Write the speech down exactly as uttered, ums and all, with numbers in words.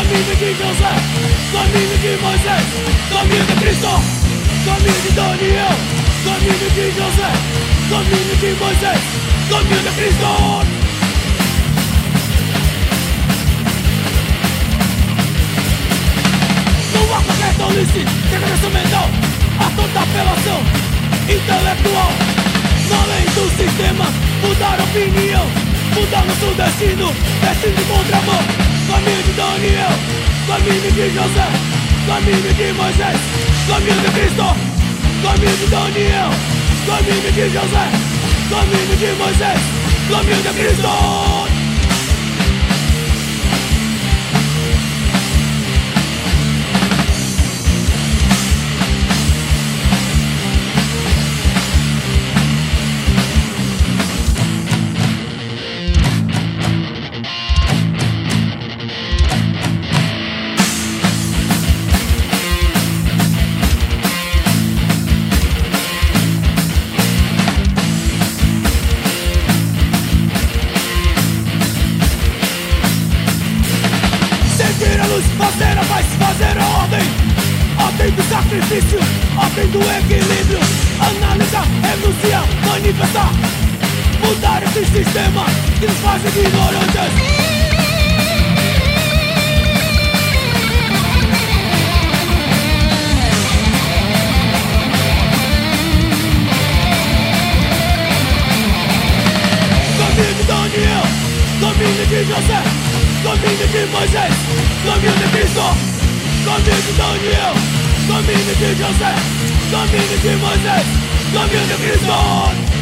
caminho de José, caminho de Moisés, caminho de Cristo, caminho de Daniel, caminho de José, caminho de Moisés, caminho de Cristo. Não há qualquer tolice, decadência mental, há toda apelação intelectual. Na lei do sistema, mudar a opinião, mudar nosso destino, destino de contramão. Caminho de Daniel, caminho de José, caminho de Moisés, caminho de Cristo, caminho de Daniel, caminho de José, caminho de Moisés, caminho de Cristo. Fazer a paz, fazer a ordem, ordem do sacrifício, ordem do equilíbrio. Analisar, renunciar, manifestar, mudar esse sistema que nos faz ignorantes. Caminho de Daniel, caminho de José, caminho de Moisés, caminho de Cristo, caminho de Daniel, caminho de José, caminho de Moisés, caminho de Cristo.